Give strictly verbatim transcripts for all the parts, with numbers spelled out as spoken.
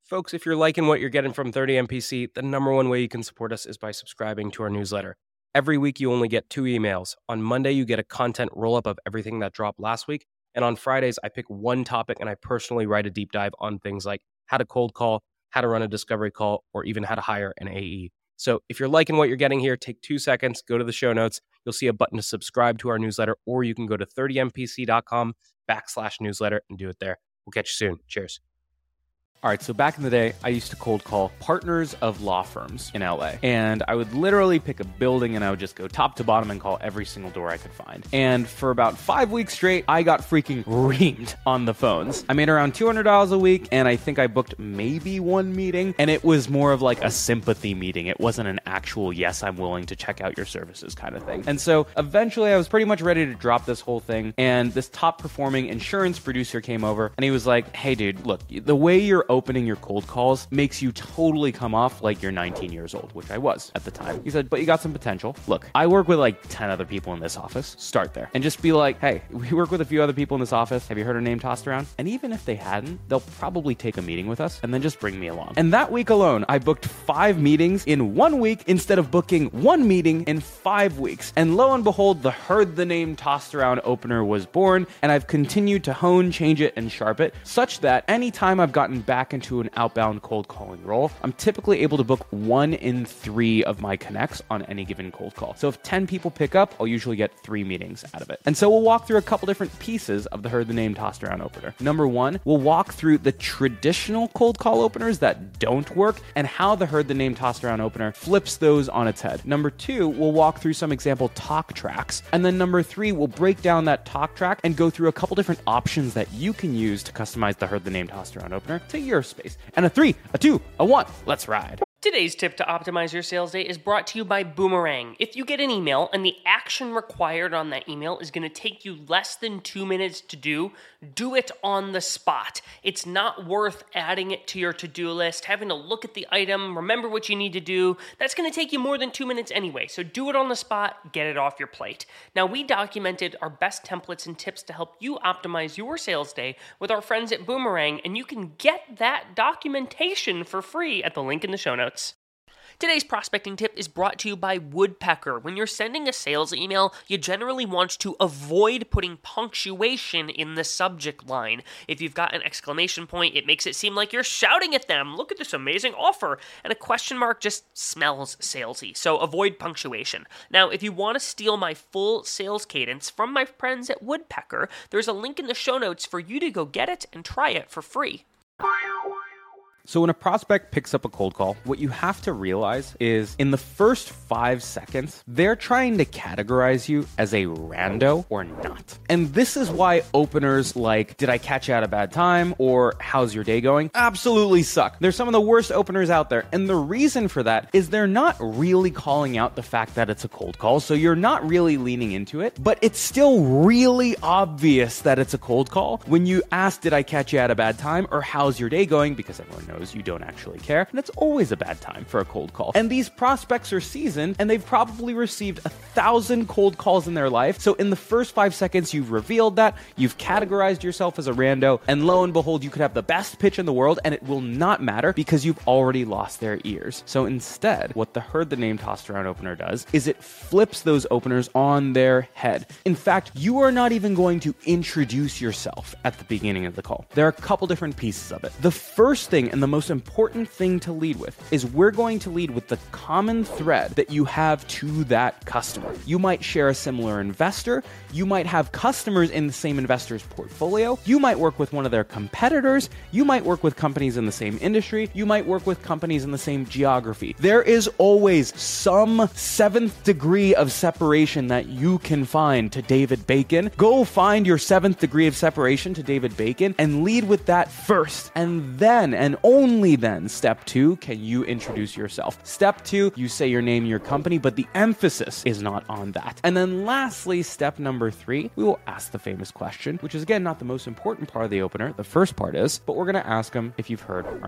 Folks, if you're liking what you're getting from thirty M P C, the number one way you can support us is by subscribing to our newsletter. Every week, you only get two emails. On Monday, you get a content roll-up of everything that dropped last week. And on Fridays, I pick one topic and I personally write a deep dive on things like how to cold call, how to run a discovery call, or even how to hire an A E. So if you're liking what you're getting here, take two seconds, go to the show notes. You'll see a button to subscribe to our newsletter, or you can go to thirty M P C dot com backslash newsletter and do it there. We'll catch you soon. Cheers. All right, so back in the day, I used to cold call partners of law firms in L A. And I would literally pick a building and I would just go top to bottom and call every single door I could find. And for about five weeks straight, I got freaking reamed on the phones. I made around two hundred dollars a week, and I think I booked maybe one meeting. And it was more of like a sympathy meeting. It wasn't an actual, yes, I'm willing to check out your services kind of thing. And so eventually I was pretty much ready to drop this whole thing. And this top performing insurance producer came over and he was like, hey dude, look, the way you're opening your cold calls makes you totally come off like you're nineteen years old, which I was at the time. He said, but you got some potential. Look, I work with like ten other people in this office. Start there and just be like, hey, we work with a few other people in this office. Have you heard our name tossed around? And even if they hadn't, they'll probably take a meeting with us and then just bring me along. And that week alone, I booked five meetings in one week instead of booking one meeting in five weeks. And lo and behold, the heard the name tossed around opener was born, and I've continued to hone, change it, and sharp it such that anytime I've gotten back into an outbound cold calling role, I'm typically able to book one in three of my connects on any given cold call. So if ten people pick up, I'll usually get three meetings out of it. And so we'll walk through a couple different pieces of the heard the name tossed around opener. Number one, we'll walk through the traditional cold call openers that don't work and how the heard the name tossed around opener flips those on its head. Number two, we'll walk through some example talk tracks. And then number three, we'll break down that talk track and go through a couple different options that you can use to customize the heard the name tossed around opener to your space. And a three, a two, a one, let's ride. Today's tip to optimize your sales day is brought to you by Boomerang. If you get an email and the action required on that email is going to take you less than two minutes to do, do it on the spot. It's not worth adding it to your to-do list, having to look at the item, remember what you need to do. That's going to take you more than two minutes anyway, so do it on the spot, get it off your plate. Now, we documented our best templates and tips to help you optimize your sales day with our friends at Boomerang, and you can get that documentation for free at the link in the show notes. Today's prospecting tip is brought to you by Woodpecker. When you're sending a sales email, you generally want to avoid putting punctuation in the subject line. If you've got an exclamation point, it makes it seem like you're shouting at them. Look at this amazing offer. And a question mark just smells salesy. So avoid punctuation. Now, if you want to steal my full sales cadence from my friends at Woodpecker, there's a link in the show notes for you to go get it and try it for free. So when a prospect picks up a cold call, what you have to realize is in the first five seconds, they're trying to categorize you as a rando or not. And this is why openers like, did I catch you at a bad time? Or how's your day going? Absolutely suck. They're some of the worst openers out there. And the reason for that is they're not really calling out the fact that it's a cold call. So you're not really leaning into it, but it's still really obvious that it's a cold call when you ask, did I catch you at a bad time? Or how's your day going? Because everyone knows you don't actually care, and it's always a bad time for a cold call. And these prospects are seasoned, and they've probably received a thousand cold calls in their life. So in the first five seconds, you've revealed that, you've categorized yourself as a rando, and lo and behold, you could have the best pitch in the world, and it will not matter because you've already lost their ears. So instead, what the heard the name tossed around opener does is it flips those openers on their head. In fact, you are not even going to introduce yourself at the beginning of the call. There are a couple different pieces of it. The first thing and the most important thing to lead with is we're going to lead with the common thread that you have to that customer. You might share a similar investor. You might have customers in the same investor's portfolio. You might work with one of their competitors. You might work with companies in the same industry. You might work with companies in the same geography. There is always some seventh degree of separation that you can find to David Bacon. Go find your seventh degree of separation to David Bacon and lead with that first. And then, and only then, step two, can you introduce yourself? Step two, you say your name, your company, but the emphasis is not on that. And then lastly, step number three, we will ask the famous question, which is again, not the most important part of the opener. The first part is, but we're going to ask them if you've heard our name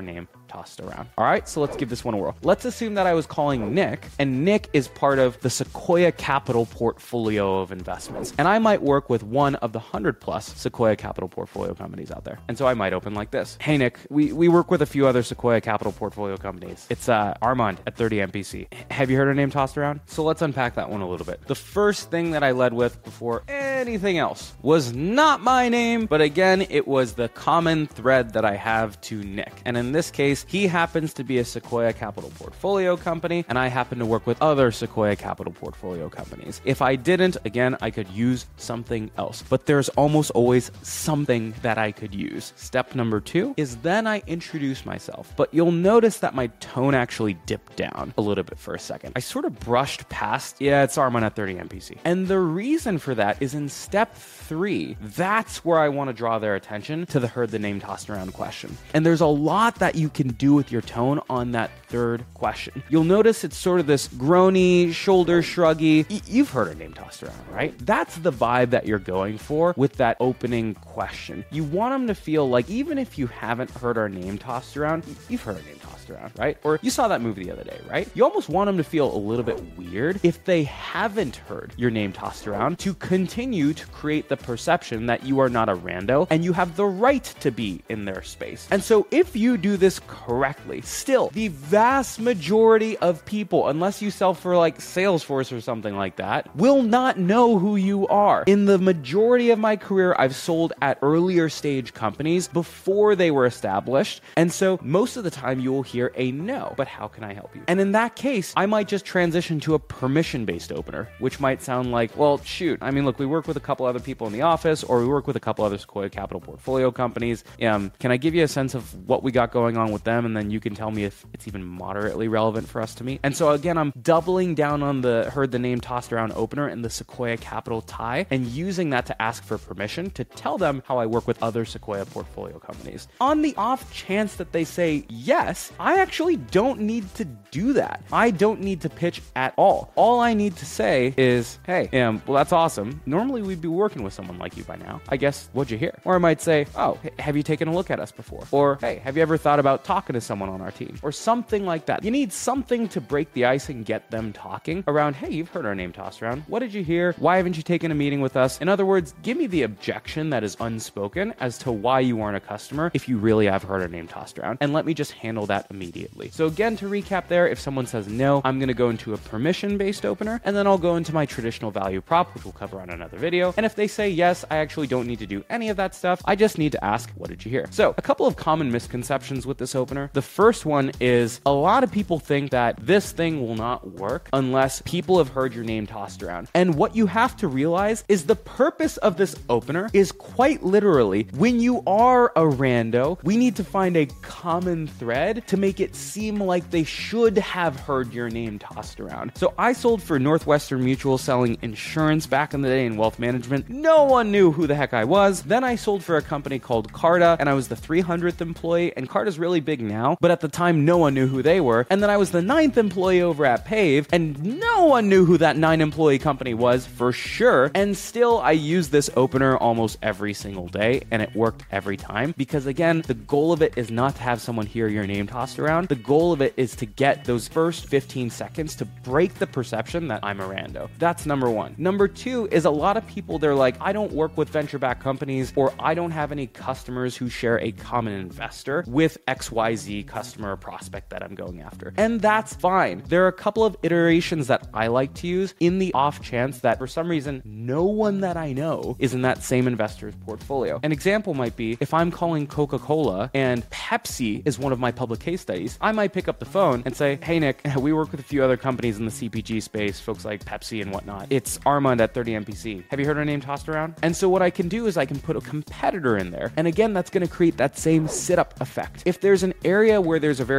tossed around. All right, so let's give this one a whirl. Let's assume that I was calling Nick, and Nick is part of the Sequoia Capital portfolio of investments. And I might work with one of the one hundred plus Sequoia Capital portfolio companies out there. And so I might open like this. Hey, Nick, we, we work with a few other Sequoia Capital portfolio companies. It's uh, Armand at thirty M P C. Have you heard her name tossed around? So let's unpack that one a little bit. The first thing that I led with before anything else was not my name, but again, it was the common thread that I have to Nick. And in this case, he happens to be a Sequoia Capital portfolio company, and I happen to work with other Sequoia Capital portfolio companies. If I didn't, again, I could use something else, but there's almost always something that I could use. Step number two is then I introduce myself, but you'll notice that my tone actually dipped down a little bit for a second. I sort of brushed past, yeah, it's Armand at thirty M P C. And the reason for that is in step three, that's where I want to draw their attention to the heard the name tossed around question. And there's a lot that you can do with your tone on that third question. You'll notice it's sort of this groany, shoulder shruggy. Y- you've heard her name tossed around, right? That's the vibe that you're going for with that opening question. You want them to feel like even if you haven't heard our name tossed around, you've heard her name tossed around, right? Or you saw that movie the other day, right? You almost want them to feel a little bit weird if they haven't heard your name tossed around, to continue to create the perception that you are not a rando and you have the right to be in their space. And so if you do this correctly, still the vast majority of people, unless you sell for like Salesforce or something like that, will not know who you are. In the majority of my career, I've sold at earlier stage companies before they were established. And so most of the time you will hear a no, but how can I help you? And in that case, I might just transition to a permission-based opener, which might sound like, well, shoot, I mean, look, we work with a couple other people in the office, or we work with a couple other Sequoia Capital portfolio companies. Um, can I give you a sense of what we got going on with them? And then you can tell me if it's even moderately relevant for us to meet. And so again, I'm doubling down on the heard the name tossed around opener and the Sequoia Capital tie, and using that to ask for permission to tell them how I work with other Sequoia portfolio companies. On the off chance that they say yes, I actually don't need to do that. I don't need to pitch at all. All I need to say is, hey, um, well, that's awesome. Normally we'd be working with someone like you by now. I guess, what'd you hear? Or I might say, oh, hey, have you taken a look at us before? Or, hey, have you ever thought about talking to someone on our team? Or something like that. You need something to break the ice and get them talking around, hey, you've heard our name tossed around. What did you hear? Why haven't you taken a meeting with us? In other words, give me the objection that is unspoken as to why you aren't a customer if you really have heard our name tossed around, and let me just handle that immediately. So again, to recap there, if someone says no, I'm going to go into a permission-based opener, and then I'll go into my traditional value prop, which we'll cover on another video. And if they say yes, I actually don't need to do any of that stuff. I just need to ask, what did you hear? So a couple of common misconceptions with this opener. The first one is a lot of people think that this thing will not work unless people have heard your name tossed around. And what you have to realize is the purpose of this opener is quite literally, when you are a rando, we need to find a common thread to make it seem like they should have heard your name tossed around. So I sold for Northwestern Mutual selling insurance back in the day in wealth management. No one knew who the heck I was. Then I sold for a company called Carta, and I was the three hundredth employee, and Carta's really big now, but at the time no one knew who they were. And then I was the ninth employee over at Pave, and no one knew who that nine employee company was for sure. And still I used this opener almost every single day, and it worked every time, because again, the goal of it is not to have someone hear your name tossed around. The goal of it is to get those first fifteen seconds to break the perception that I'm a rando. That's number one. Number two is a lot of people, they're like, I don't work with venture-backed companies, or I don't have any customers who share a common investor with X Y Z customer or prospect that I'm going after. And that's fine. There are a couple of iterations that I like to use in the off chance that for some reason, no one that I know is in that same investor's portfolio. An example might be if I'm calling Coca-Cola and Pepsi is one of my public case studies, I might pick up the phone and say, hey, Nick, we work with a few other companies in the C P G space, folks like Pepsi and whatnot. It's Armand at thirty M P C. Have you heard our name tossed around? And so what I can do is I can put a competitor in there. And again, that's going to create that same sit-up effect. If there's an area where there's a very strong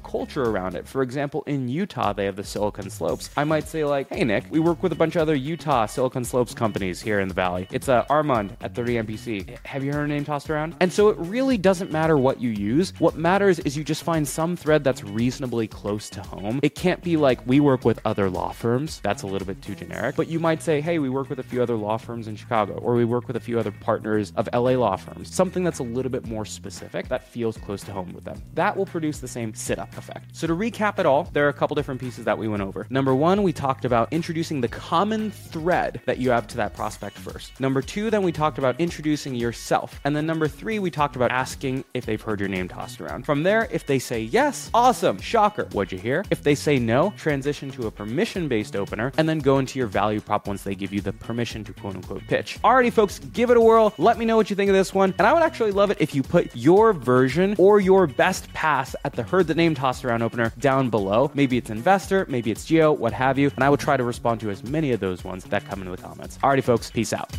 culture around it. For example, in Utah, they have the Silicon Slopes. I might say like, hey, Nick, we work with a bunch of other Utah Silicon Slopes companies here in the Valley. It's uh, Armand at thirty M P C. Have you heard her name tossed around? And so it really doesn't matter what you use. What matters is you just find some thread that's reasonably close to home. It can't be like, we work with other law firms. That's a little bit too generic. But you might say, hey, we work with a few other law firms in Chicago, or we work with a few other partners of L A law firms. Something that's a little bit more specific that feels close to home with them. That will produce the same sit-up effect. So to recap it all, there are a couple different pieces that we went over. Number one, we talked about introducing the common thread that you have to that prospect first. Number two, then we talked about introducing yourself. And then number three, we talked about asking if they've heard your name tossed around. From there, if they say yes, awesome, shocker, what'd you hear? If they say no, transition to a permission-based opener, and then go into your value prop once they give you the permission to quote-unquote pitch. Alrighty, folks, give it a whirl. Let me know what you think of this one. And I would actually love it if you put your version or your best pass at the heard the name tossed around opener down below. Maybe it's investor, maybe it's geo, what have you. And I would try to respond to as many of those ones that come into the comments. Alrighty, folks, peace out.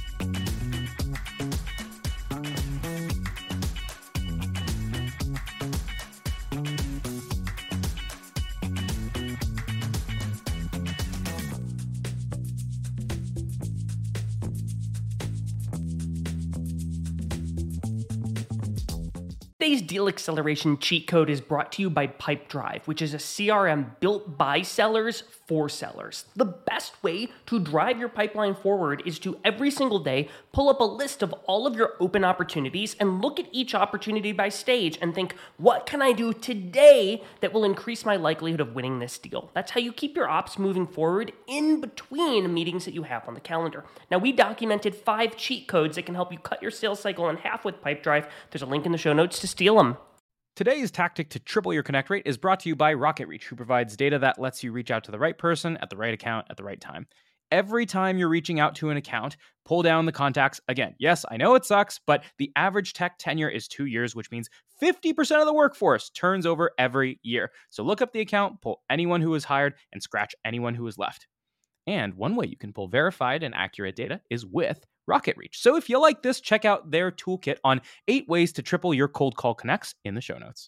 Today's deal acceleration cheat code is brought to you by Pipedrive, which is a C R M built by sellers for sellers. The best way to drive your pipeline forward is to every single day pull up a list of all of your open opportunities and look at each opportunity by stage and think, what can I do today that will increase my likelihood of winning this deal? That's how you keep your ops moving forward in between meetings that you have on the calendar. Now, we documented five cheat codes that can help you cut your sales cycle in half with Pipedrive. There's a link in the show notes to steal them. Today's tactic to triple your connect rate is brought to you by RocketReach, who provides data that lets you reach out to the right person at the right account at the right time. Every time you're reaching out to an account, pull down the contacts. Again, yes, I know it sucks, but the average tech tenure is two years, which means fifty percent of the workforce turns over every year. So look up the account, pull anyone who was hired, and scratch anyone who was left. And one way you can pull verified and accurate data is with RocketReach. So if you like this, check out their toolkit on eight ways to triple your cold call connects in the show notes.